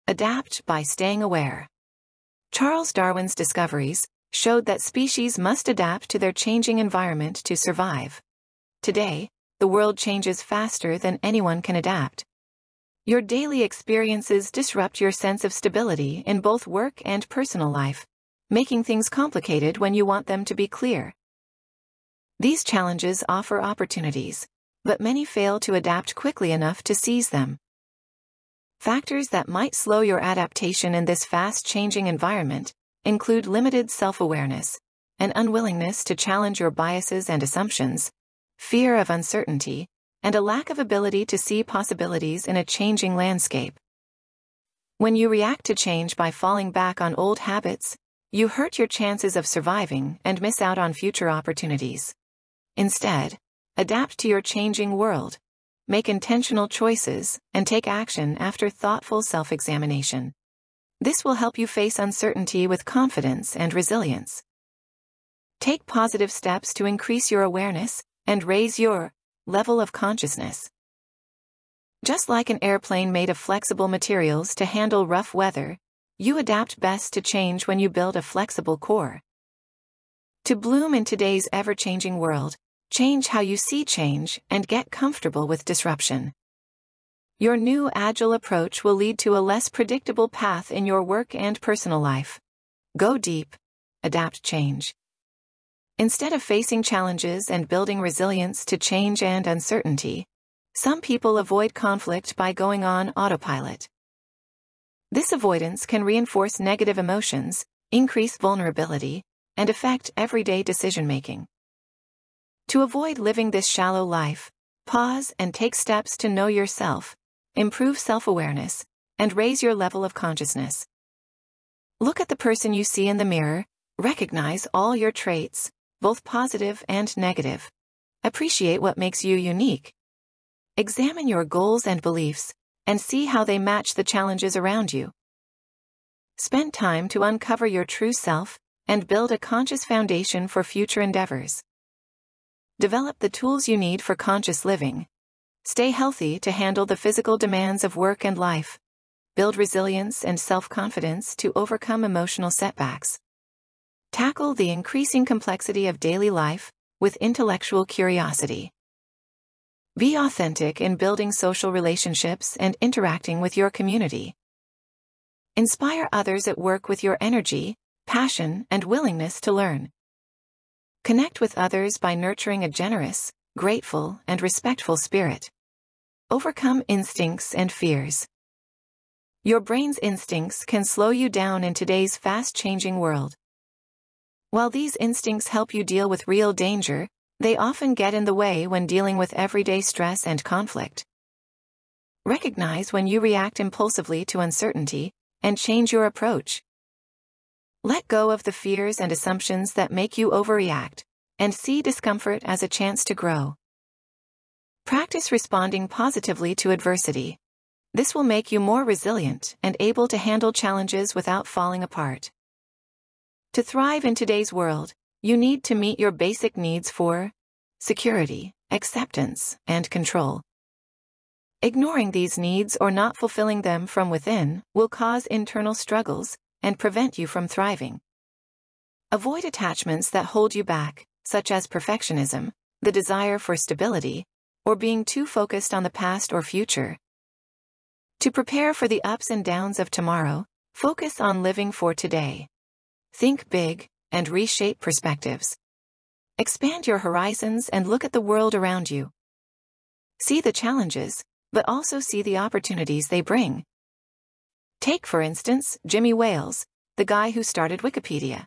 Adapt by staying aware. Charles Darwin's discoveries showed that species must adapt to their changing environment to survive. Today, the world changes faster than anyone can adapt. Your daily experiences disrupt your sense of stability in both work and personal life, making things complicated when you want them to be clear. These challenges offer opportunities, but many fail to adapt quickly enough to seize them. Factors that might slow your adaptation in this fast-changing environment include limited self-awareness, an unwillingness to challenge your biases and assumptions, fear of uncertainty, and a lack of ability to see possibilities in a changing landscape. When you react to change by falling back on old habits, you hurt your chances of surviving and miss out on future opportunities. Instead, adapt to your changing world. Make intentional choices, and take action after thoughtful self-examination. This will help you face uncertainty with confidence and resilience. Take positive steps to increase your awareness and raise your level of consciousness. Just like an airplane made of flexible materials to handle rough weather, you adapt best to change when you build a flexible core. To bloom in today's ever-changing world, change how you see change and get comfortable with disruption. Your new agile approach will lead to a less predictable path in your work and personal life. Go deep. Adapt change. Instead of facing challenges and building resilience to change and uncertainty, some people avoid conflict by going on autopilot. This avoidance can reinforce negative emotions, increase vulnerability, and affect everyday decision-making. To avoid living this shallow life, pause and take steps to know yourself, improve self-awareness, and raise your level of consciousness. Look at the person you see in the mirror, recognize all your traits, both positive and negative. Appreciate what makes you unique. Examine your goals and beliefs, and see how they match the challenges around you. Spend time to uncover your true self and build a conscious foundation for future endeavors. Develop the tools you need for conscious living. Stay healthy to handle the physical demands of work and life. Build resilience and self-confidence to overcome emotional setbacks. Tackle the increasing complexity of daily life with intellectual curiosity. Be authentic in building social relationships and interacting with your community. Inspire others at work with your energy, passion, and willingness to learn. Connect with others by nurturing a generous, grateful, and respectful spirit. Overcome instincts and fears. Your brain's instincts can slow you down in today's fast-changing world. While these instincts help you deal with real danger, they often get in the way when dealing with everyday stress and conflict. Recognize when you react impulsively to uncertainty, and change your approach. Let go of the fears and assumptions that make you overreact, and see discomfort as a chance to grow. Practice responding positively to adversity. This will make you more resilient and able to handle challenges without falling apart. To thrive in today's world, you need to meet your basic needs for security, acceptance, and control. Ignoring these needs or not fulfilling them from within will cause internal struggles and prevent you from thriving. Avoid attachments that hold you back, such as perfectionism, the desire for stability, or being too focused on the past or future. To prepare for the ups and downs of tomorrow, focus on living for today. Think big and reshape perspectives. Expand your horizons and look at the world around you. See the challenges, but also see the opportunities they bring. Take, for instance, Jimmy Wales, the guy who started Wikipedia.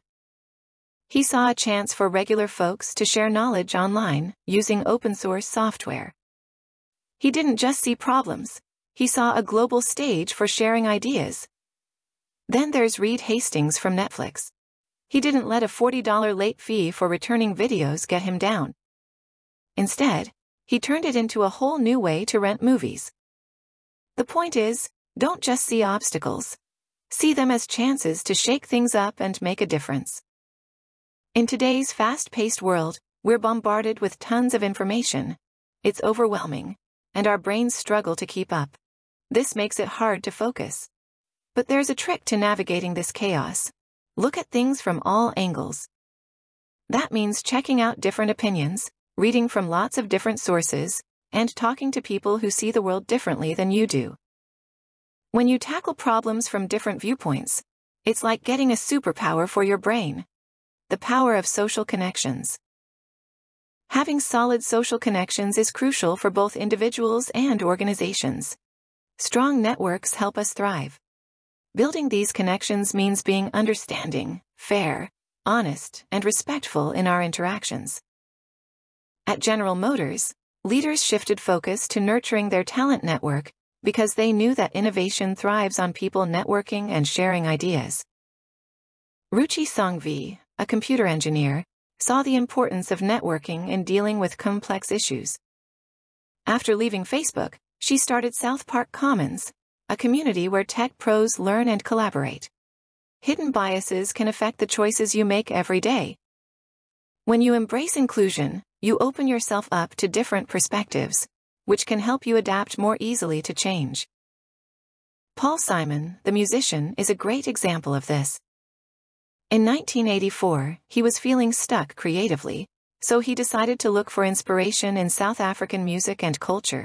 He saw a chance for regular folks to share knowledge online using open-source software. He didn't just see problems, he saw a global stage for sharing ideas. Then there's Reed Hastings from Netflix. He didn't let a $40 late fee for returning videos get him down. Instead, he turned it into a whole new way to rent movies. The point is, don't just see obstacles. See them as chances to shake things up and make a difference. In today's fast-paced world, we're bombarded with tons of information. It's overwhelming, and our brains struggle to keep up. This makes it hard to focus. But there's a trick to navigating this chaos. Look at things from all angles. That means checking out different opinions, reading from lots of different sources, and talking to people who see the world differently than you do. When you tackle problems from different viewpoints, it's like getting a superpower for your brain. The power of social connections. Having solid social connections is crucial for both individuals and organizations. Strong networks help us thrive. Building these connections means being understanding, fair, honest, and respectful in our interactions. At General Motors, leaders shifted focus to nurturing their talent network because they knew that innovation thrives on people networking and sharing ideas. Ruchi Songvi, a computer engineer, saw the importance of networking in dealing with complex issues. After leaving Facebook, she started South Park Commons, a community where tech pros learn and collaborate. Hidden biases can affect the choices you make every day. When you embrace inclusion, you open yourself up to different perspectives, which can help you adapt more easily to change. Paul Simon, the musician, is a great example of this. In 1984, he was feeling stuck creatively, so he decided to look for inspiration in South African music and culture.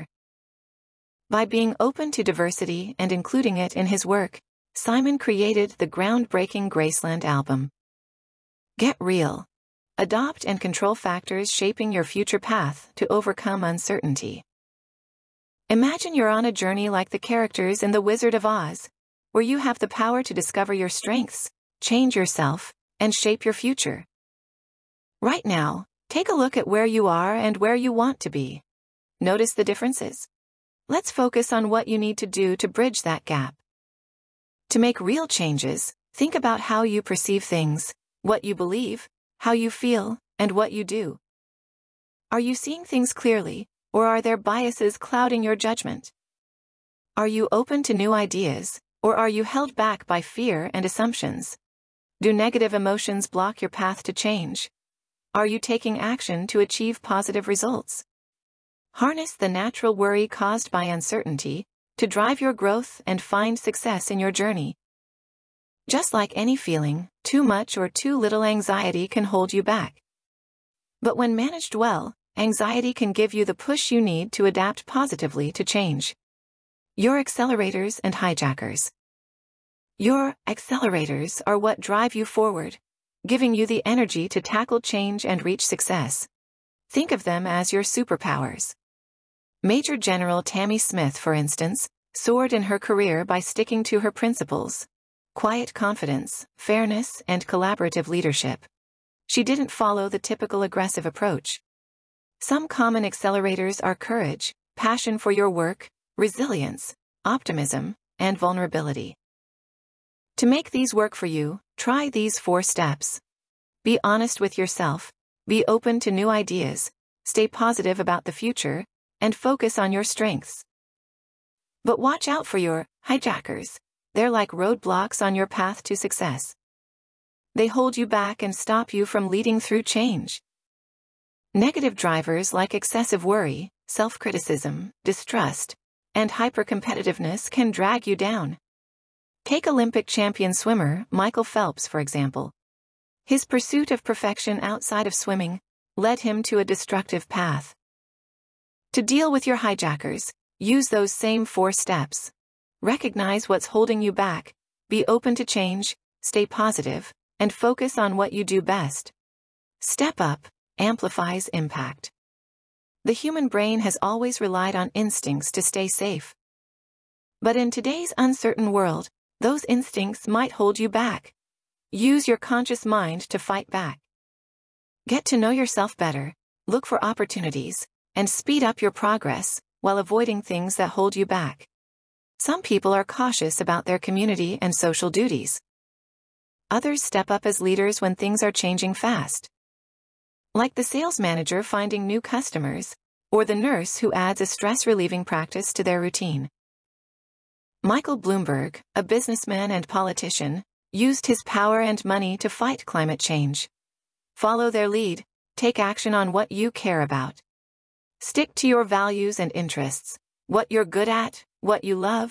By being open to diversity and including it in his work, Simon created the groundbreaking Graceland album. Get real. Adopt and control factors shaping your future path to overcome uncertainty. Imagine you're on a journey like the characters in The Wizard of Oz, where you have the power to discover your strengths, change yourself, and shape your future. Right now, take a look at where you are and where you want to be. Notice the differences? Let's focus on what you need to do to bridge that gap. To make real changes, think about how you perceive things, what you believe, how you feel, and what you do. Are you seeing things clearly, or are there biases clouding your judgment? Are you open to new ideas, or are you held back by fear and assumptions? Do negative emotions block your path to change? Are you taking action to achieve positive results? Harness the natural worry caused by uncertainty to drive your growth and find success in your journey. Just like any feeling, too much or too little anxiety can hold you back. But when managed well, anxiety can give you the push you need to adapt positively to change. Your accelerators and hijackers. Your accelerators are what drive you forward, giving you the energy to tackle change and reach success. Think of them as your superpowers. Major General Tammy Smith, for instance, soared in her career by sticking to her principles: quiet confidence, fairness, and collaborative leadership. She didn't follow the typical aggressive approach. Some common accelerators are courage, passion for your work, resilience, optimism, and vulnerability. To make these work for you, try these 4 steps. Be honest with yourself, be open to new ideas, stay positive about the future, and focus on your strengths. But watch out for your hijackers. They're like roadblocks on your path to success. They hold you back and stop you from leading through change. Negative drivers like excessive worry, self-criticism, distrust, and hyper-competitiveness can drag you down. Take Olympic champion swimmer Michael Phelps, for example. His pursuit of perfection outside of swimming led him to a destructive path. To deal with your hijackers, use those same 4 steps. Recognize what's holding you back, be open to change, stay positive, and focus on what you do best. Step Up amplifies impact. The human brain has always relied on instincts to stay safe. But in today's uncertain world, those instincts might hold you back. Use your conscious mind to fight back. Get to know yourself better, look for opportunities, and speed up your progress while avoiding things that hold you back. Some people are cautious about their community and social duties. Others step up as leaders when things are changing fast. Like the sales manager finding new customers, or the nurse who adds a stress-relieving practice to their routine. Michael Bloomberg, a businessman and politician, used his power and money to fight climate change. Follow their lead, take action on what you care about. Stick to your values and interests, what you're good at, what you love,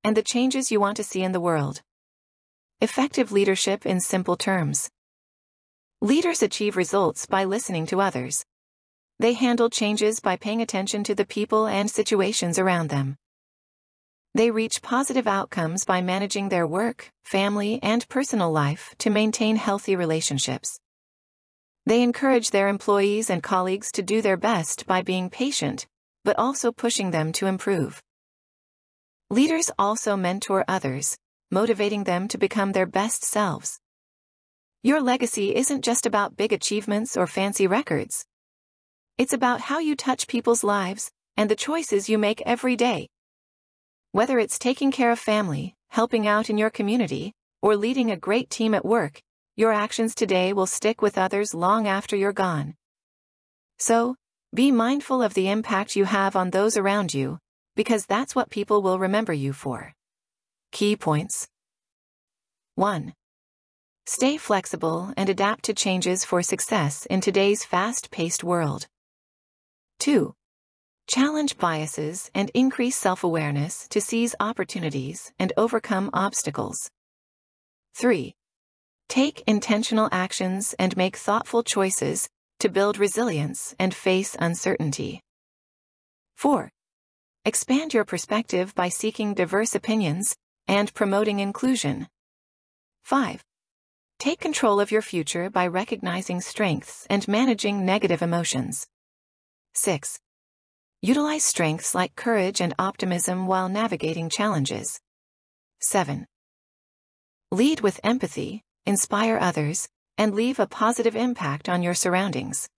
and the changes you want to see in the world. Effective leadership in simple terms. Leaders achieve results by listening to others. They handle changes by paying attention to the people and situations around them. They reach positive outcomes by managing their work, family, and personal life to maintain healthy relationships. They encourage their employees and colleagues to do their best by being patient, but also pushing them to improve. Leaders also mentor others, motivating them to become their best selves. Your legacy isn't just about big achievements or fancy records. It's about how you touch people's lives and the choices you make every day. Whether it's taking care of family, helping out in your community, or leading a great team at work, your actions today will stick with others long after you're gone. So, be mindful of the impact you have on those around you, because that's what people will remember you for. Key points. 1. Stay flexible and adapt to changes for success in today's fast-paced world. 2. Challenge biases and increase self-awareness to seize opportunities and overcome obstacles. 3. Take intentional actions and make thoughtful choices to build resilience and face uncertainty. 4. Expand your perspective by seeking diverse opinions and promoting inclusion. 5. Take control of your future by recognizing strengths and managing negative emotions. 6. Utilize strengths like courage and optimism while navigating challenges. 7. Lead with empathy, inspire others, and leave a positive impact on your surroundings.